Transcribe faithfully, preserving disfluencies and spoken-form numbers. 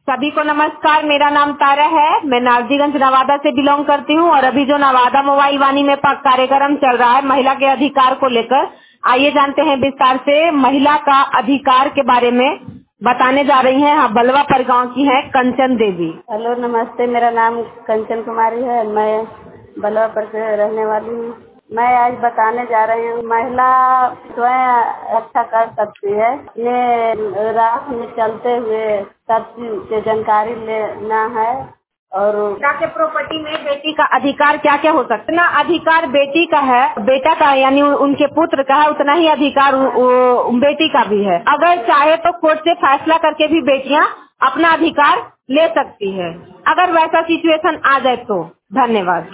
सभी को नमस्कार। मेरा नाम तारा है। मैं नारजीगंज नवादा से बिलोंग करती हूँ और अभी जो नवादा मोबाइल वाणी में प- कार्यक्रम चल रहा है महिला के अधिकार को लेकर, आइए जानते हैं विस्तार से महिला का अधिकार के बारे में। बताने जा रही हैं हाँ, बलवा पर गाँव की है कंचन देवी। हेलो नमस्ते, मेरा नाम कंचन कुमारी है। मैं बलवा पर से रहने वाली हूँ। मैं आज बताने जा रही हूँ महिला स्वयं अच्छा कर सकती है। ये राह में चलते हुए सब चीज की जानकारी लेना है। और बेटा के प्रॉपर्टी में बेटी का अधिकार क्या क्या हो सकता है? जितना अधिकार बेटी का है, बेटा का यानी उ- उनके पुत्र का है, उतना ही अधिकार उ- उ- बेटी का भी है। अगर चाहे तो कोर्ट से फैसला करके भी बेटियां अपना अधिकार ले सकती है, अगर वैसा सिचुएशन आ जाए तो। धन्यवाद।